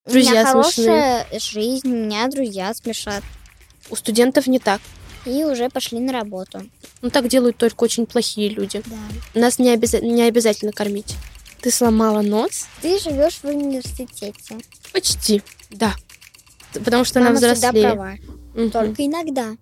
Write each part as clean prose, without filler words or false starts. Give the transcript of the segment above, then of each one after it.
У меня Друзья смешные. хорошая жизнь, меня друзья смешат. У студентов не так. И уже пошли на работу. Ну, так делают только очень плохие люди. Да. Нас не обязательно кормить. Ты сломала нос? Ты живешь в университете. Почти, да. Потому что Мама она всегда взрослее. права. Мгм. Только иногда.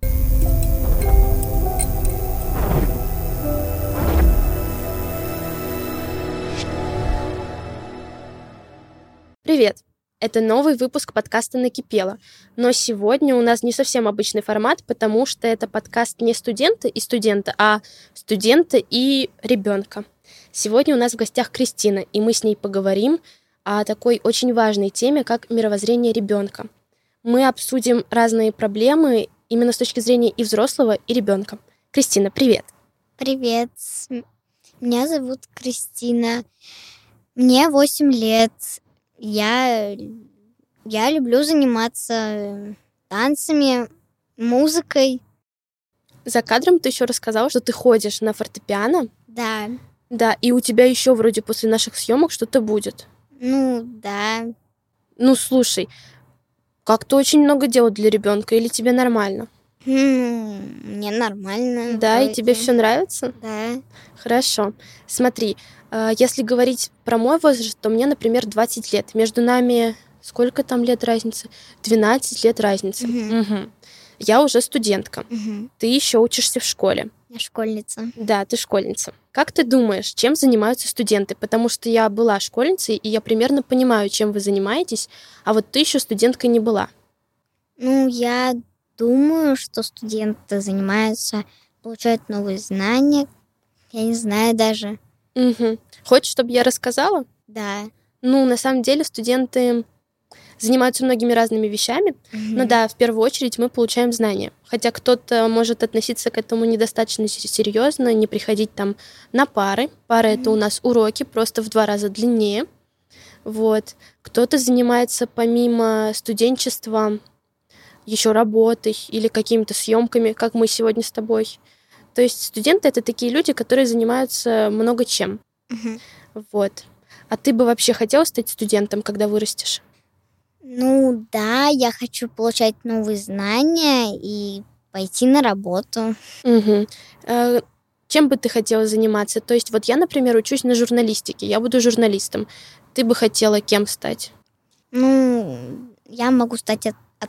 Привет! Это новый выпуск подкаста «Накипело». Но сегодня у нас не совсем обычный формат, потому что это подкаст не студента и студента, а студента и ребенка. Сегодня у нас в гостях Кристина, и мы с ней поговорим о такой очень важной теме, как мировоззрение ребенка. Мы обсудим разные проблемы именно с точки зрения и взрослого, и ребенка. Кристина, привет! Привет. Меня зовут Кристина. Мне 8 лет. Я люблю заниматься танцами, музыкой. За кадром ты еще рассказала, что ты ходишь на фортепиано. Да. Да, и у тебя еще вроде после наших съемок что-то будет. Ну, да. Ну, слушай, как-то очень много дел для ребенка, или тебе нормально? Мне нормально. Да, и вроде. тебе все нравится? Да. Хорошо. Смотри, если говорить про мой возраст, то мне, например, 20 лет. Между нами сколько там лет разницы? 12 лет разницы. Мгм. Я уже студентка. Ты еще учишься в школе. Я школьница. Да, ты школьница. Как ты думаешь, чем занимаются студенты? Потому что я была школьницей, и я примерно понимаю, чем вы занимаетесь, а вот ты еще студенткой не была. Ну, я думаю, что студенты занимаются, получают новые знания. Я не знаю даже. Мгм. Хочешь, чтобы я рассказала? Да. Ну, на самом деле, студенты занимаются многими разными вещами. Но да, в первую очередь мы получаем знания. Хотя кто-то может относиться к этому недостаточно серьезно, не приходить там на пары. Пары это у нас уроки, просто в 2 раза длиннее. Вот. Кто-то занимается помимо студенчества еще работой или какими-то съемками, как мы сегодня с тобой. То есть студенты это такие люди, которые занимаются много чем. Вот. А ты бы вообще хотела стать студентом, когда вырастешь? Ну, да, я хочу получать новые знания и пойти на работу. Мгм. Чем бы ты хотела заниматься? То есть вот я, например, учусь на журналистике, я буду журналистом. Ты бы хотела кем стать? Ну, я могу стать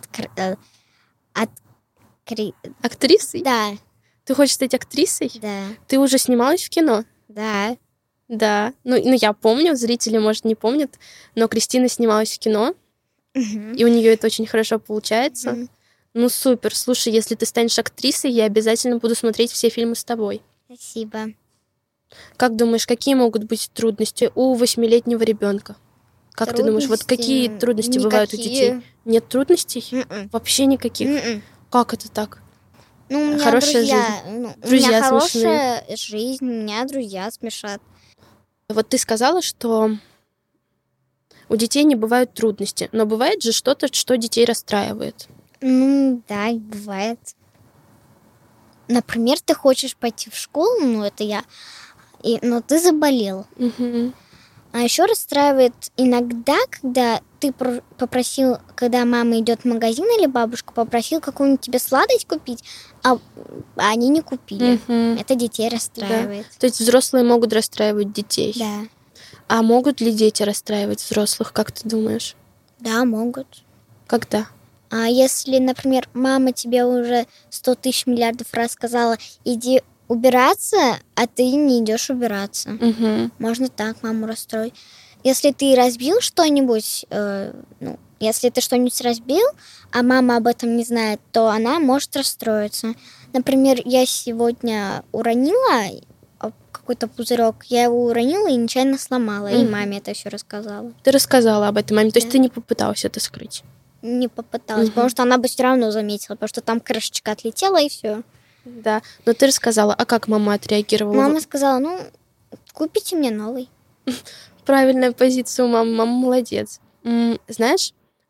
Актрисой? Да, Ты хочешь стать актрисой? да, Ты уже снималась в кино? да. Да. Ну, я помню, зрители, может, не помнят, но Кристина снималась в кино, и у нее это очень хорошо получается. Мгм. Ну, супер. Слушай, если ты станешь актрисой, я обязательно буду смотреть все фильмы с тобой. Спасибо. Как думаешь, какие могут быть трудности у 8-летнего ребенка? Как ты думаешь, вот какие трудности бывают у детей? Никакие. Нет трудностей? М-м. Вообще никаких. М-м. Как это так? Ну, у меня Хорошая друзья. У Друзья меня смешные. хорошая жизнь, меня друзья смешат. Вот ты сказала, что у детей не бывают трудности, но бывает же что-то, что детей расстраивает. Ну, да, бывает. Например, ты хочешь пойти в школу, ну, это я, но ты заболел. Мгм. А еще расстраивает иногда, когда ты попросил, когда мама идет в магазин или бабушка попросил какую-нибудь тебе сладость купить, а они не купили. Мгм. Это детей Да. расстраивает. То есть взрослые могут расстраивать детей. Да. А могут ли дети расстраивать взрослых, как ты думаешь? Да, могут. Когда? А если, например, мама тебе уже 100 тысяч миллиардов раз сказала, иди убираться, а ты не идешь убираться. Мгм. Можно так маму расстроить. Если ты разбил что-нибудь, если ты что-нибудь разбил, а мама об этом не знает, то она может расстроиться. Например, я сегодня уронила какой-то пузырек, я его уронила и нечаянно сломала, и маме это все рассказала. Ты рассказала об этом маме, то есть Да. ты не попыталась это скрыть? Не попыталась, потому что она бы все равно заметила, потому что там крышечка отлетела, и все. Да, но ты рассказала, а как мама отреагировала? Мама сказала, купите мне новый. Правильная позиция у мамы, мама молодец. Знаешь,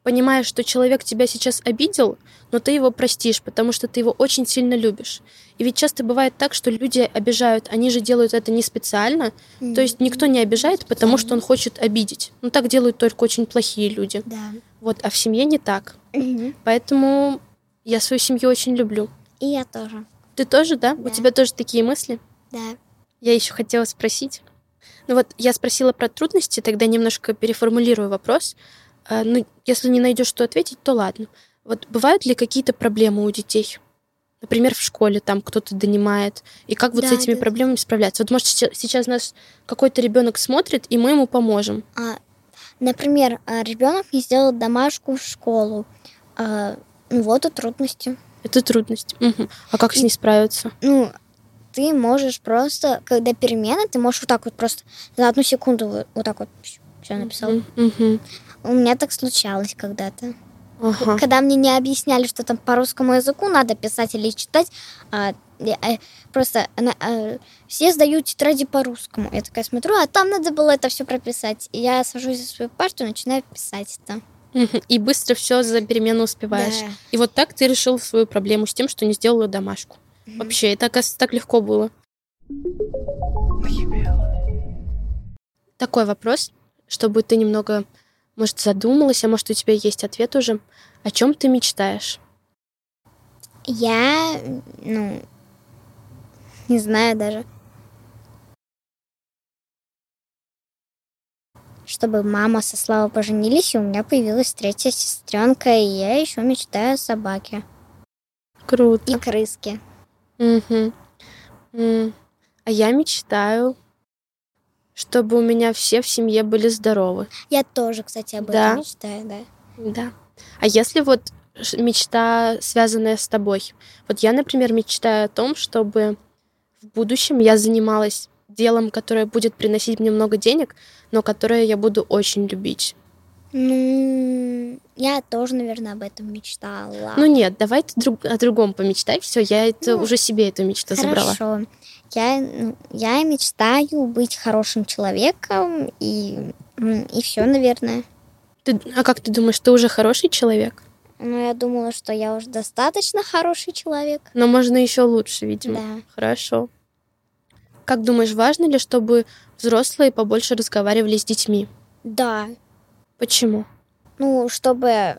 понимаешь, что человек тебя сейчас обидел, но ты его простишь, потому что ты его очень сильно любишь. И ведь часто бывает так, что люди обижают, они же делают это не специально. То есть никто не обижает, потому что он хочет обидеть. Ну, так делают только очень плохие люди. Да. Вот, а в семье не так. Поэтому я свою семью очень люблю. И я тоже. Ты тоже, да? Да. У тебя тоже такие мысли? Да. Я еще хотела спросить. Ну вот, я спросила про трудности, тогда немножко переформулирую вопрос. Ну, если не найдешь, что ответить, то ладно. Вот бывают ли какие-то проблемы у детей? Например, в школе там кто-то донимает. И как вот с этими проблемами справляться? Вот, может, сейчас нас какой-то ребенок смотрит, и мы ему поможем. Например, ребенок не сделал домашку в школу. Вот и трудности. Это трудность. Угу. А как с ней справиться? Ну, ты можешь просто, когда перемена, ты можешь вот так вот просто за одну секунду вот так вот все написал. У меня так случалось когда-то. Ага. Когда мне не объясняли, что там по русскому языку надо писать или читать, просто все сдают тетради по-русскому. Я такая смотрю, а там надо было это все прописать. И я сажусь за свою парту и начинаю писать это. И быстро все за перемену успеваешь. Да. И вот так ты решил свою проблему с тем, что не сделала домашку. Вообще, это, оказывается, так легко было. Такой вопрос, чтобы ты немного, может, задумалась, а может, у тебя есть ответ уже. О чем ты мечтаешь? Я, не знаю даже. Чтобы мама со Славой поженились, и у меня появилась третья сестренка, и я еще мечтаю о собаке. Круто. И крыске. Угу. А я мечтаю, чтобы у меня все в семье были здоровы. Я тоже, кстати, об этом мечтаю, да. Да. А если вот мечта, связанная с тобой? Вот я, например, мечтаю о том, чтобы в будущем я занималась делом, которое будет приносить мне много денег, но которое я буду очень любить. Я тоже, наверное, об этом мечтала. Ну нет, давай ты о другом помечтай. Все, я это уже себе эту мечту забрала. Хорошо. Я мечтаю быть хорошим человеком, и все, наверное. А как ты думаешь, ты уже хороший человек? Я думала, что я уже достаточно хороший человек. Но можно еще лучше, видимо. Да. Хорошо. Как думаешь, важно ли, чтобы взрослые побольше разговаривали с детьми? Да. Почему? Чтобы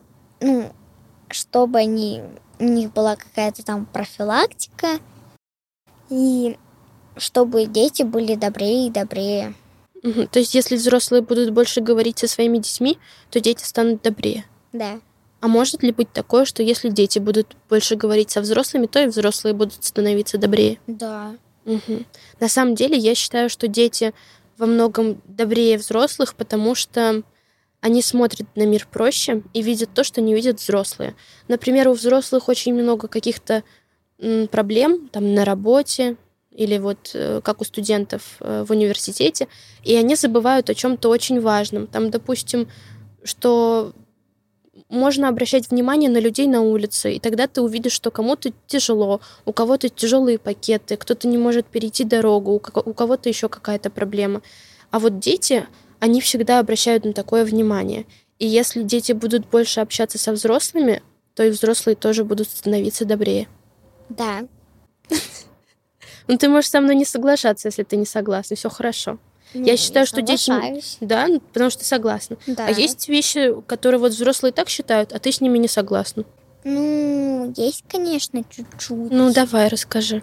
у них была какая-то там профилактика, и чтобы дети были добрее и добрее. Угу. То есть, если взрослые будут больше говорить со своими детьми, то дети станут добрее? Да. А может ли быть такое, что если дети будут больше говорить со взрослыми, то и взрослые будут становиться добрее? Да. Угу. На самом деле, я считаю, что дети во многом добрее взрослых, потому что они смотрят на мир проще и видят то, что не видят взрослые. Например, у взрослых очень много каких-то проблем там на работе или вот как у студентов в университете, и они забывают о чем-то очень важном. Там, допустим, что можно обращать внимание на людей на улице, и тогда ты увидишь, что кому-то тяжело, у кого-то тяжелые пакеты, кто-то не может перейти дорогу, у кого-то еще какая-то проблема. А вот дети, они всегда обращают на такое внимание. И если дети будут больше общаться со взрослыми, то и взрослые тоже будут становиться добрее. Да. Ну, ты можешь со мной не соглашаться, если ты не согласна. Все хорошо. Я считаю, что дети... Да, потому что согласна. Да. А есть вещи, которые вот взрослые так считают, а ты с ними не согласна? Есть, конечно, чуть-чуть. Давай, расскажи.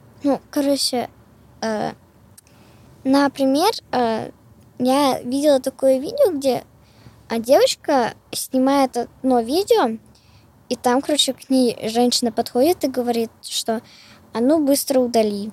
Например, я видела такое видео, где девочка снимает одно видео, и там, к ней женщина подходит и говорит, что быстро удали.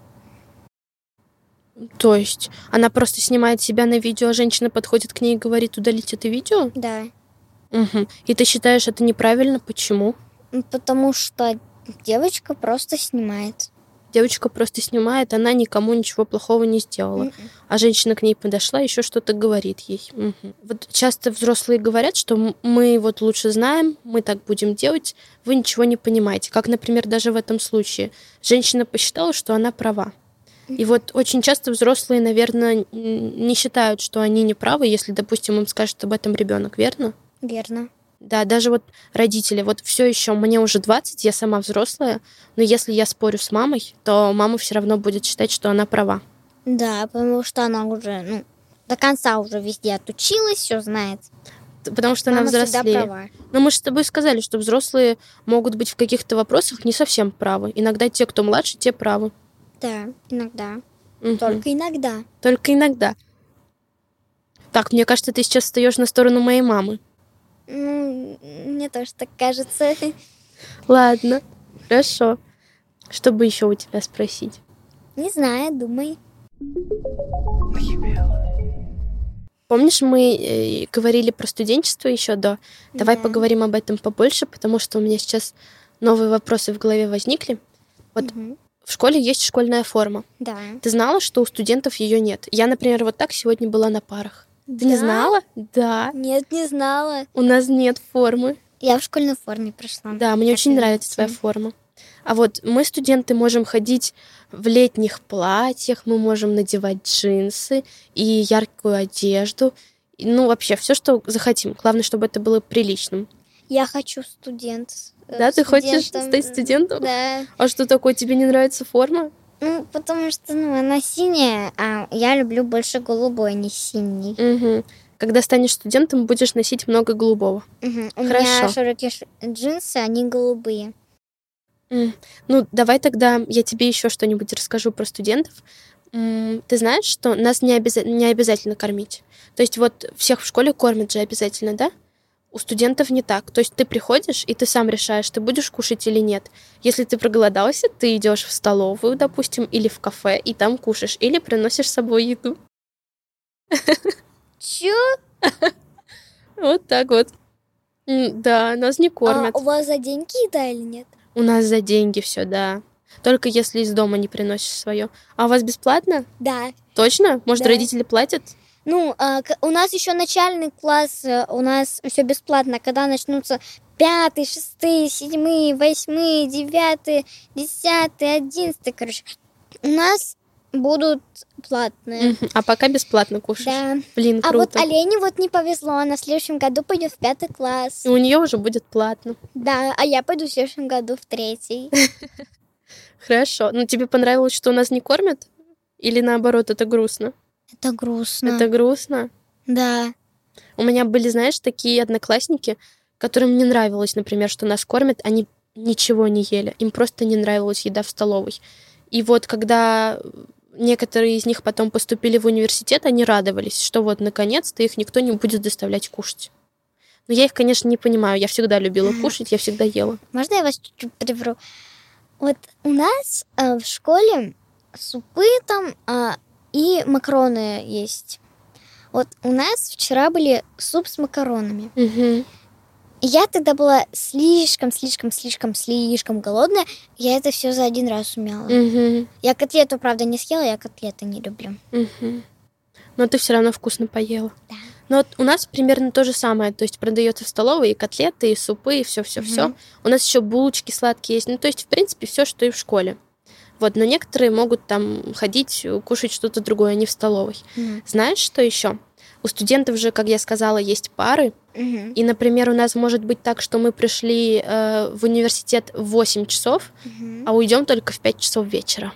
То есть она просто снимает себя на видео, а женщина подходит к ней и говорит, удалить это видео? Да. Угу. И ты считаешь это неправильно? Почему? Потому что девочка просто снимает. Девочка просто снимает, она никому ничего плохого не сделала. А женщина к ней подошла, еще что-то говорит ей. Вот часто взрослые говорят, что мы вот лучше знаем, мы так будем делать, вы ничего не понимаете. Как, например, даже в этом случае. Женщина посчитала, что она права. И вот очень часто взрослые, наверное, не считают, что они не правы, если, допустим, им скажет об этом ребенок, верно? Верно. Да, даже вот родители, вот все еще мне уже 20, я сама взрослая, но если я спорю с мамой, то мама все равно будет считать, что она права. Да, потому что она уже, до конца уже везде отучилась, все знает. Потому что она Мама всегда взрослее. права. Но мы же с тобой сказали, что взрослые могут быть в каких-то вопросах не совсем правы. Иногда те, кто младше, те правы. Да, иногда. Мгм. Только иногда. Только иногда. Так, мне кажется, ты сейчас встаешь на сторону моей мамы. Мне тоже так кажется. Ладно, хорошо. Что бы еще у тебя спросить? Не знаю, думай. Помнишь, мы говорили про студенчество еще до? Давай Да. поговорим об этом побольше, потому что у меня сейчас новые вопросы в голове возникли. Вот Мгм. в школе есть школьная форма. Да. Ты знала, что у студентов ее нет? Я, например, вот так сегодня была на парах. Ты не Да? знала? Да. Нет, не знала. У нас нет формы. Я в школьной форме пришла. Да, мне Как очень вы нравится твоя видите. форма. А вот мы, студенты, можем ходить в летних платьях, мы можем надевать джинсы и яркую одежду. Ну, вообще, все, что захотим. Главное, чтобы это было приличным. Я хочу Да, ты хочешь студентом. стать студентом? Да. А что такое, тебе не нравится форма? Потому что, она синяя, а я люблю больше голубой, а не синий. Мгм. Когда станешь студентом, будешь носить много голубого. Мгм. У Хорошо. меня широкие джинсы, они голубые. Ну, давай тогда я тебе еще что-нибудь расскажу про студентов. Ты знаешь, что нас не обязательно кормить? То есть вот всех в школе кормят же обязательно, да? У студентов не так. То есть ты приходишь, и ты сам решаешь, ты будешь кушать или нет. Если ты проголодался, ты идешь в столовую, допустим, или в кафе, и там кушаешь, или приносишь с собой еду. Чё? Вот так вот. Да, нас не А кормят. у вас за деньги еда или нет? У нас за деньги все, да. Только если из дома не приносишь свое. А у вас бесплатно? Да. Точно? Может, Да. родители платят? У нас еще начальный класс, у нас все бесплатно. Когда начнутся 5, 6, 7, 8, 9, 10, 11, короче, у нас будут платные. Мгм. А пока бесплатно кушаешь. Да. Блин, А вот круто. Олене не повезло, она в следующем году пойдет в 5 класс. И у нее уже будет платно. Да, а я пойду в следующем году в 3. Хорошо. Ну, тебе понравилось, что нас не кормят? Или наоборот, это грустно? Это грустно. Это грустно. Да. У меня были, знаешь, такие одноклассники, которым не нравилось, например, что нас кормят, они ничего не ели. Им просто не нравилась еда в столовой. И вот когда некоторые из них потом поступили в университет, они радовались, что вот наконец-то их никто не будет заставлять кушать. Но я их, конечно, не понимаю. Я всегда любила кушать, я всегда ела. Можно я вас чуть-чуть прерву? Вот у нас в школе супы там и макароны есть. Вот у нас вчера были суп с макаронами. Мгм. И я тогда была слишком голодная. Я это все за один раз умела. Мгм. Я котлету, правда, не съела, я котлеты не люблю. Мгм. Но ты все равно вкусно поела. Да. Но вот у нас примерно то же самое. То есть продается в столовой и котлеты, и супы, и все-все-все. Мгм. У нас еще булочки сладкие есть. Ну, то есть, в принципе, все, что и в школе. Вот, но некоторые могут там ходить, кушать что-то другое, а не в столовой. Мгм. Знаешь, что еще? У студентов же, как я сказала, есть пары. Мгм. И, например, у нас может быть так, что мы пришли в университет в 8 часов, Мгм. а уйдем только в 5 часов вечера.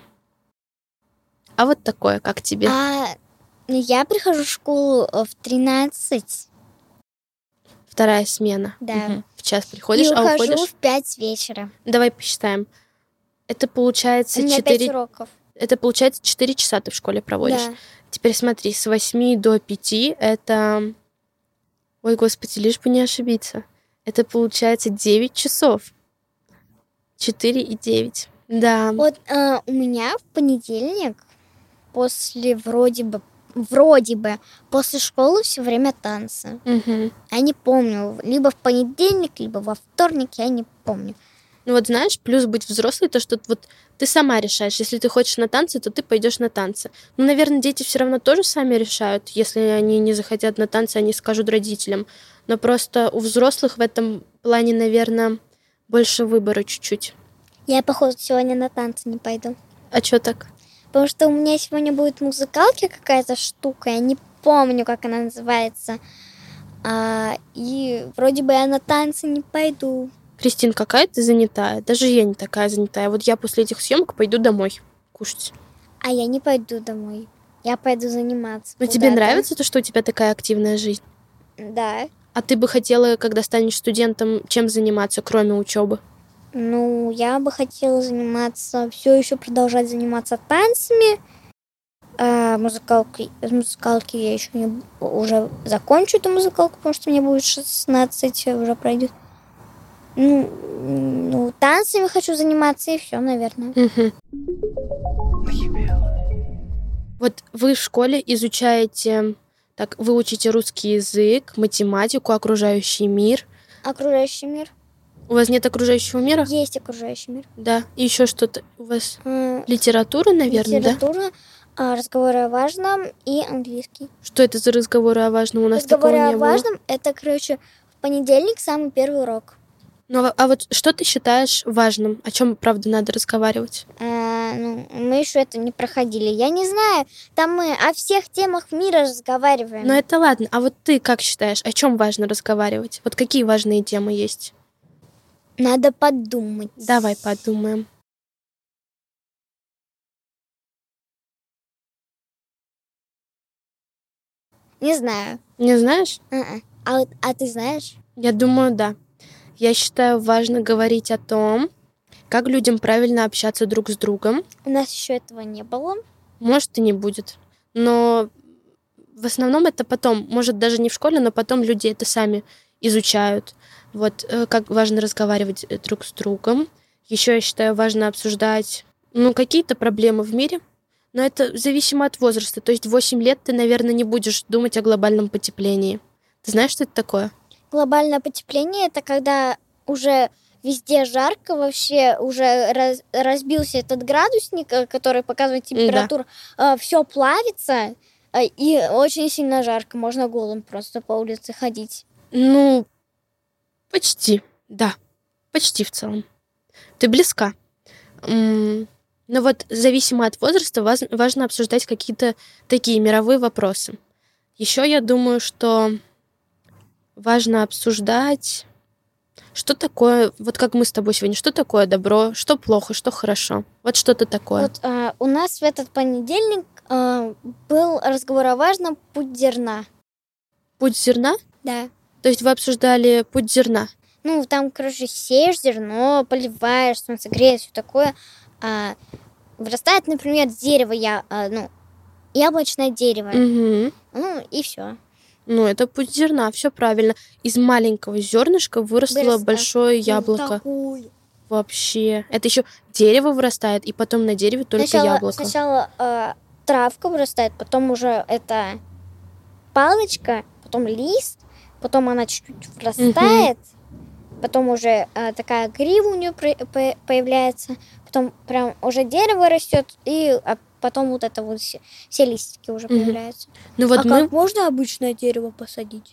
А вот такое, как тебе? Я прихожу в школу в 13 Вторая смена. Да. Мгм. В час приходишь, и а ухожу уходишь? в 5 вечера. Давай посчитаем. Это получается У меня 5 уроков. Это получается 4 часа ты в школе проводишь. Да. Теперь смотри, с 8 до 5 это... Ой, господи, лишь бы не ошибиться. Это получается 9 часов. 4 и 9. Да. Вот у меня в понедельник после вроде бы после школы все время танцы. Мгм. Я не помню, либо в понедельник, либо во вторник, я не помню. Ну вот знаешь, плюс быть взрослой, то что вот ты сама решаешь. Если ты хочешь на танцы, то ты пойдешь на танцы. Ну, наверное, дети все равно тоже сами решают. Если они не захотят на танцы, они скажут родителям. Но просто у взрослых в этом плане, наверное, больше выбора чуть-чуть. Я, походу, сегодня на танцы не пойду. А чё так? Потому что у меня сегодня будет музыкалки какая-то штука, я не помню, как она называется. И вроде бы я на танцы не пойду. Кристин, какая ты занятая? Даже я не такая занятая. Вот я после этих съемок пойду домой кушать. А я не пойду домой. Я пойду заниматься. Но тебе нравится то, что у тебя такая активная жизнь? Да. А ты бы хотела, когда станешь студентом, чем заниматься, кроме учебы? Ну, я бы хотела заниматься, все еще продолжать заниматься танцами. Музыкалки я еще уже закончу эту музыкалку, потому что мне будет 16, уже пройдет. Ну, танцами хочу заниматься, и все, наверное. Угу. Вот вы в школе изучаете, вы учите русский язык, математику, окружающий мир. Окружающий мир. У вас нет окружающего мира? Есть окружающий мир. Да. И еще что-то у вас? Литература, наверное, литература, да? Разговоры о важном и английский. Что это за разговоры о важном? У нас разговоры такого не было. Разговоры о важном — это, в понедельник самый первый урок. Ну, а вот что ты считаешь важным? О чем, правда, надо разговаривать? Мы еще это не проходили. Я не знаю. Там мы о всех темах мира разговариваем. Ну, это ладно. А вот ты как считаешь, о чем важно разговаривать? Вот какие важные темы есть? Надо подумать. Давай подумаем. Не знаю. Не знаешь? А ты знаешь? Я думаю, да. Я считаю, важно говорить о том, как людям правильно общаться друг с другом. У нас еще этого не было. Может, и не будет. Но в основном это потом, может, даже не в школе, но потом люди это сами изучают. Вот как важно разговаривать друг с другом. Еще я считаю, важно обсуждать какие-то проблемы в мире. Но это зависимо от возраста. То есть в 8 лет ты, наверное, не будешь думать о глобальном потеплении. Ты знаешь, что это такое? Глобальное потепление — это когда уже везде жарко, вообще уже разбился этот градусник, который показывает температуру. Да. Все плавится, и очень сильно жарко. Можно голым просто по улице ходить. Ну, почти, да. Почти в целом. Ты близка. Но вот зависимо от возраста важно обсуждать какие-то такие мировые вопросы. Еще я думаю, что важно обсуждать, что такое, вот как мы с тобой сегодня, что такое добро, что плохо, что хорошо. Вот что-то такое. Вот у нас в этот понедельник был разговор о важном — путь зерна. Путь зерна? Да. То есть вы обсуждали путь зерна? Ну, там, сеешь зерно, поливаешь, солнце греет, все такое. Вырастает, например, дерево, яблочное дерево. Угу. Ну, и все. Ну, это путь зерна, все правильно. Из маленького зернышка выросло большое яблоко. Такое. Вообще. Это еще дерево вырастает, и потом на дереве только яблоко. Сначала травка вырастает, потом уже это палочка, потом лист, потом она чуть-чуть вырастает, потом уже такая грива у нее появляется, потом прям уже дерево растет, и потом вот это вот все листики уже появляются. Ну, вот как можно обычное дерево посадить?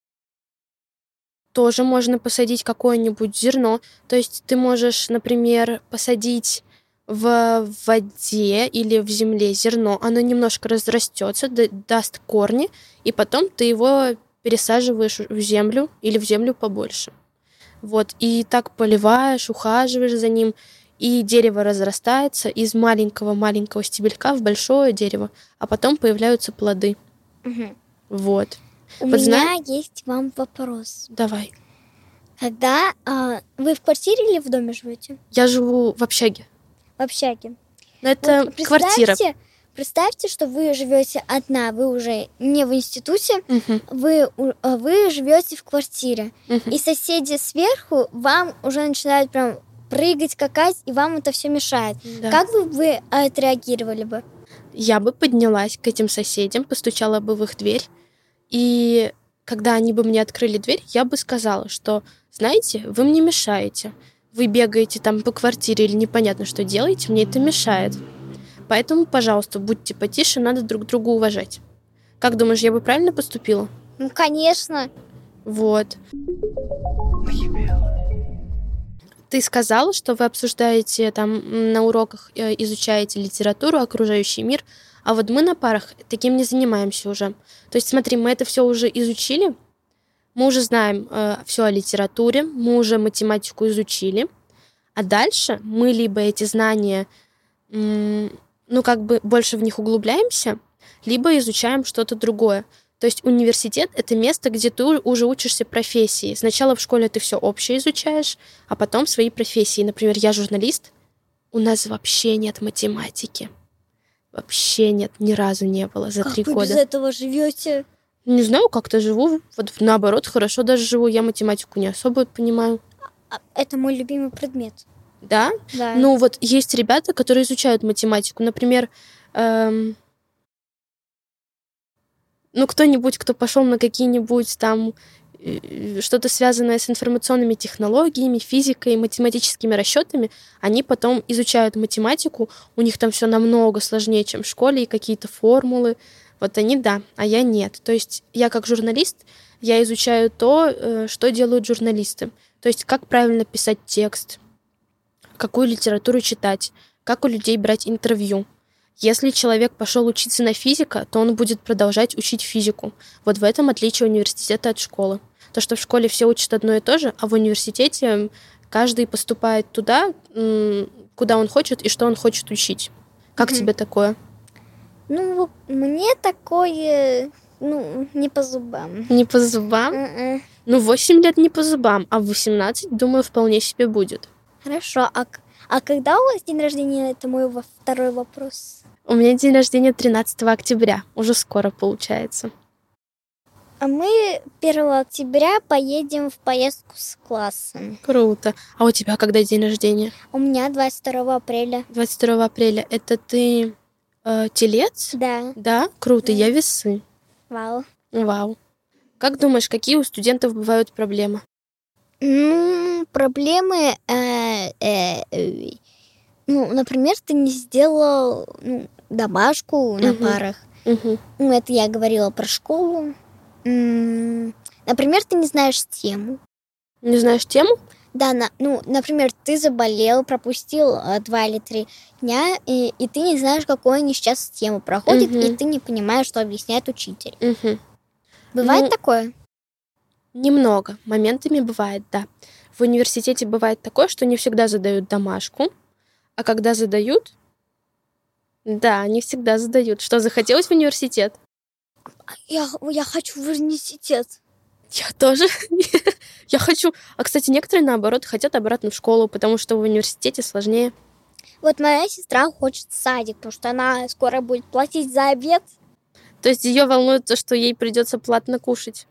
Тоже можно посадить какое-нибудь зерно. То есть ты можешь, например, посадить в воде или в земле зерно. Оно немножко разрастется, даст корни, и потом ты его пересаживаешь в землю или в землю побольше. Вот. И так поливаешь, ухаживаешь за ним, и дерево разрастается из маленького-маленького стебелька в большое дерево, а потом появляются плоды. Угу. Вот. У меня есть вам вопрос. Давай. Когда вы в квартире или в доме живете? Я живу в общаге. В общаге. Но это вот квартира. Представьте, что вы живете одна, вы уже не в институте, вы живете в квартире, и соседи сверху вам уже начинают прям прыгать, скакать, и вам это все мешает. Да. Как бы вы отреагировали бы? Я бы поднялась к этим соседям, постучала бы в их дверь, и когда они бы мне открыли дверь, я бы сказала, что, знаете, вы мне мешаете. Вы бегаете там по квартире или непонятно что делаете, мне это мешает. Поэтому, пожалуйста, будьте потише, надо друг друга уважать. Как думаешь, я бы правильно поступила? Ну, конечно. Вот. Ты сказала, что вы обсуждаете там на уроках, изучаете литературу, окружающий мир, а вот мы на парах таким не занимаемся уже. То есть, смотри, мы это все уже изучили, Мы уже знаем все о литературе, мы уже математику изучили, а дальше мы либо эти знания, больше в них углубляемся, либо изучаем что-то другое. То есть университет — это место, где ты уже учишься профессии. Сначала в школе ты все общее изучаешь, а потом свои профессии. Например, я журналист, у нас вообще нет математики. Вообще нет, ни разу не было за 3 года. Как вы без этого живете? Не знаю, как-то живу. Вот наоборот, хорошо даже живу. Я математику не особо понимаю. Это мой любимый предмет. Да? Да. Ну вот есть ребята, которые изучают математику. Например, кто-нибудь, кто пошел на какие-нибудь там что-то связанное с информационными технологиями, физикой, математическими расчетами, они потом изучают математику, у них там все намного сложнее, чем в школе, и какие-то формулы. Вот они да, а я нет. То есть я как журналист, я изучаю то, что делают журналисты. То есть как правильно писать текст, какую литературу читать, как у людей брать интервью. Если человек пошел учиться на физика, то он будет продолжать учить физику. Вот в этом отличие университета от школы. То, что в школе все учат одно и то же, а в университете каждый поступает туда, куда он хочет и что он хочет учить. Как тебе такое? Ну, мне такое, не по зубам. Не по зубам? 8 лет не по зубам, а в 18, думаю, вполне себе будет. Хорошо, а когда у вас день рождения? Это мой второй вопрос. У меня день рождения 13 октября. Уже скоро получается. А мы 1 октября поедем в поездку с классом. Круто. А у тебя когда день рождения? У меня 22 апреля. 22 апреля. Это ты телец? Да. Да? Круто. Я весы. Вау. Вау. Как думаешь, какие у студентов бывают проблемы? Проблемы... например, ты не сделал домашку на парах. Это я говорила про школу. Например, ты не знаешь тему. Не знаешь тему? Да, например, ты заболел, пропустил 2 или 3 дня, и ты не знаешь, какую они сейчас тему проходят, и ты не понимаешь, что объясняет учитель. Бывает такое? Немного. Моментами бывает, да. В университете бывает такое, что не всегда задают домашку, а когда задают, да, не всегда задают. Что, захотелось в университет? Я хочу в университет. Я тоже. Я хочу. А, кстати, некоторые, наоборот, хотят обратно в школу, потому что в университете сложнее. Вот моя сестра хочет в садик, потому что она скоро будет платить за обед. То есть ее волнует то, что ей придется платно кушать.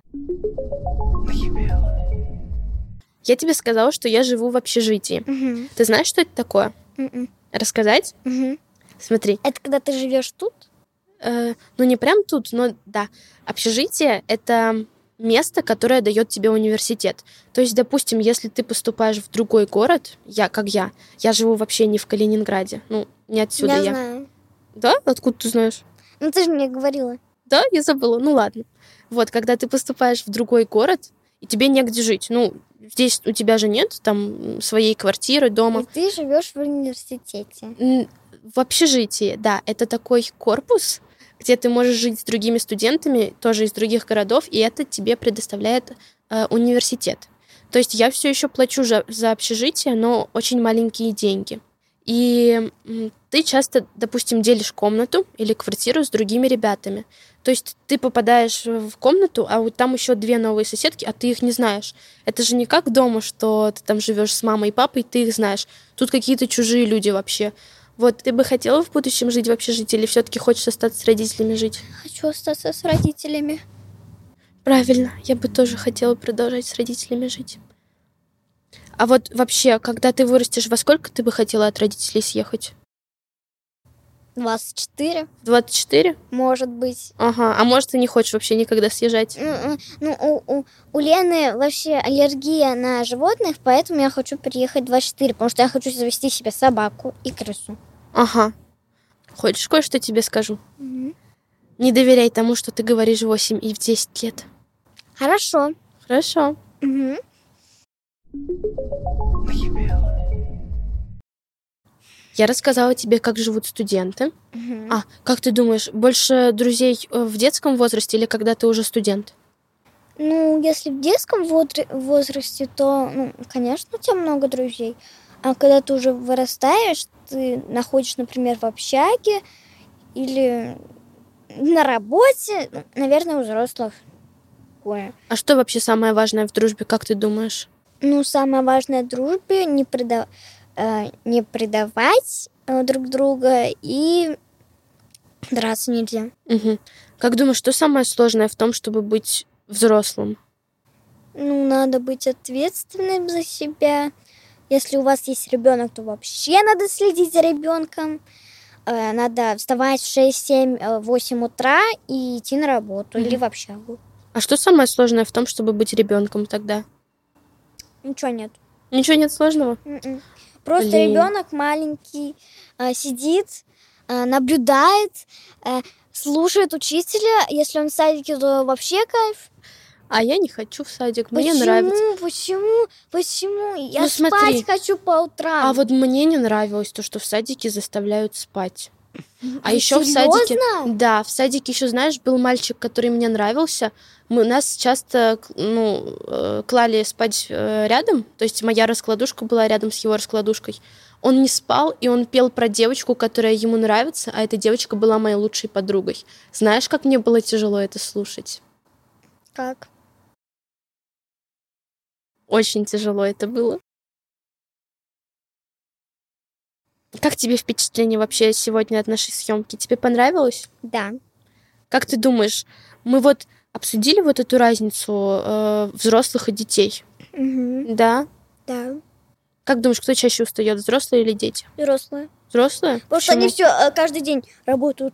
Я тебе сказала, что я живу в общежитии. Ты знаешь, что это такое? Рассказать? Смотри. Это когда ты живешь тут? Не прям тут, но да. Общежитие — это место, которое дает тебе университет. То есть, допустим, если ты поступаешь в другой город, я живу вообще не в Калининграде. Не отсюда я. Я знаю. Да? Откуда ты знаешь? Ты же мне говорила. Да, я забыла. Ладно. Вот, когда ты поступаешь в другой город, и тебе негде жить. Здесь у тебя же нет там своей квартиры, дома. И ты живешь в университете. В общежитии, да. Это такой корпус, где ты можешь жить с другими студентами, тоже из других городов, и это тебе предоставляет университет. То есть я все еще плачу за общежитие, но очень маленькие деньги. И ты часто, допустим, делишь комнату или квартиру с другими ребятами. То есть ты попадаешь в комнату, а вот там еще 2 новые соседки, а ты их не знаешь. Это же не как дома, что ты там живешь с мамой и папой, ты их знаешь. Тут какие-то чужие люди вообще. Вот, ты бы хотела в будущем жить в общежитии или все-таки хочешь остаться с родителями жить? Хочу остаться с родителями. Правильно, я бы тоже хотела продолжать с родителями жить. А вот вообще, когда ты вырастешь, во сколько ты бы хотела от родителей съехать? 24. 24? Может быть. Ага, а может, ты не хочешь вообще никогда съезжать? У Лены вообще аллергия на животных, поэтому я хочу переехать 24, потому что я хочу завести себе собаку и крысу. Ага. Хочешь, кое-что тебе скажу? Не доверяй тому, что ты говоришь в 8 и в 10 лет. Хорошо. Хорошо. Я рассказала тебе, как живут студенты. А как ты думаешь, больше друзей в детском возрасте или когда ты уже студент? Ну, если в детском возрасте, то, ну, конечно, у тебя много друзей. А когда ты уже вырастаешь, ты находишь, например, в общаге или на работе, ну, наверное, у взрослых такое. А что вообще самое важное в дружбе, как ты думаешь? Ну, самое важное в дружбе не предавать друг друга и драться нельзя. Мгм. Как думаешь, что самое сложное в том, чтобы быть взрослым? Ну, надо быть ответственным за себя. Если у вас есть ребенок, то вообще надо следить за ребенком. Надо вставать в 6, 7, 8 утра и идти на работу или в общагу. А что самое сложное в том, чтобы быть ребенком тогда? Ничего нет. Ничего нет сложного? М-м. Просто Блин. ребенок маленький сидит, наблюдает, слушает учителя. Если он в садике, то вообще кайф. А я не хочу в садик, мне Почему? нравится. Почему? Я Ну, смотри. спать хочу по утрам. А вот мне не нравилось то, что в садике заставляют спать. А Вы еще в садике, серьезно? да, в садике еще, знаешь, был мальчик, который мне нравился. Нас часто, клали спать рядом, то есть моя раскладушка была рядом с его раскладушкой. Он не спал, и он пел про девочку, которая ему нравится, а эта девочка была моей лучшей подругой. Знаешь, как мне было тяжело это слушать? Как? Очень тяжело это было. Как тебе впечатление вообще сегодня от нашей съемки? Тебе понравилось? Да. Как ты думаешь, мы вот обсудили вот эту разницу взрослых и детей? Мгм. Да? Да. Как думаешь, кто чаще устает, взрослые или дети? Взрослые. Взрослые? Потому что Почему? они все каждый день работают.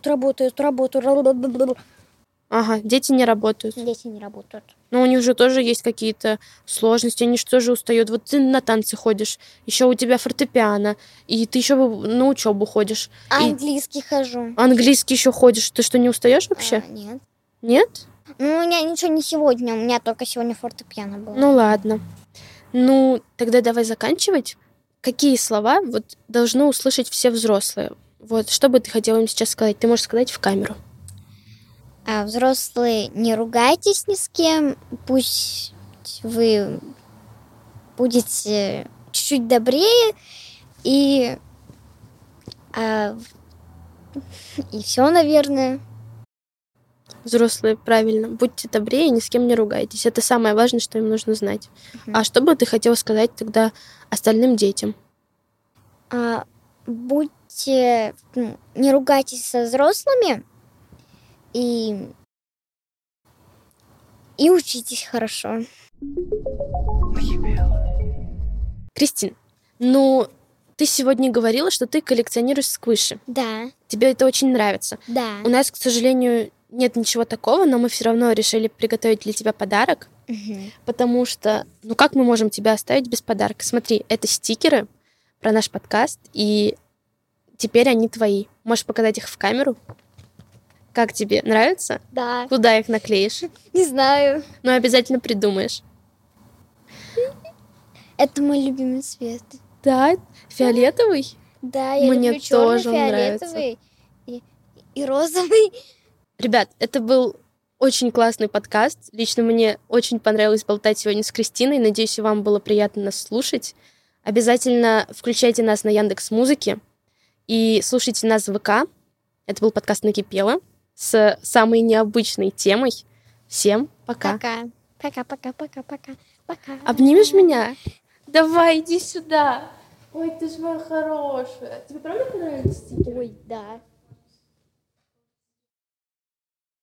Ага, дети не работают. Дети не работают. Но у них же тоже есть какие-то сложности, они же тоже устают. Вот ты на танцы ходишь, еще у тебя фортепиано, и ты еще на учебу ходишь. И Английский хожу. английский еще ходишь. Ты что, не устаешь вообще? Нет. Нет? Ну, у меня ничего не сегодня. У меня только сегодня фортепиано было. Ну ладно. Ну, тогда давай заканчивать. Какие слова вот должны услышать все взрослые? Вот, что бы ты хотела им сейчас сказать? Ты можешь сказать в камеру. А взрослые, не ругайтесь ни с кем. Пусть вы будете чуть-чуть добрее. И все, наверное. Взрослые, правильно. Будьте добрее, ни с кем не ругайтесь. Это самое важное, что им нужно знать. А что бы ты хотела сказать тогда остальным детям? Будьте, не ругайтесь со взрослыми и учитесь хорошо. Кристин, ну, ты сегодня говорила, что ты коллекционируешь сквиши. Да, Тебе это очень нравится. да. У нас, к сожалению, нет ничего такого, но мы все равно решили приготовить для тебя подарок, потому что, ну как мы можем тебя оставить без подарка? Смотри, это стикеры про наш подкаст, и теперь они твои. Можешь показать их в камеру? Как тебе? Нравится? Да. Куда их наклеишь? Не знаю. Ну, обязательно придумаешь. Это мой любимый цвет. Да? Фиолетовый? Да, я Мне люблю черный, тоже он нравится. фиолетовый и розовый. Ребят, это был очень классный подкаст. Лично мне очень понравилось болтать сегодня с Кристиной. Надеюсь, и вам было приятно нас слушать. Обязательно включайте нас на Яндекс.Музыке и слушайте нас в ВК. Это был подкаст «Накипело» с самой необычной темой. Всем пока. Пока. Пока. Обнимешь меня? Давай, иди сюда. Ой, ты ж моя хорошая. Тебе правда понравились стикеры? Ой, да.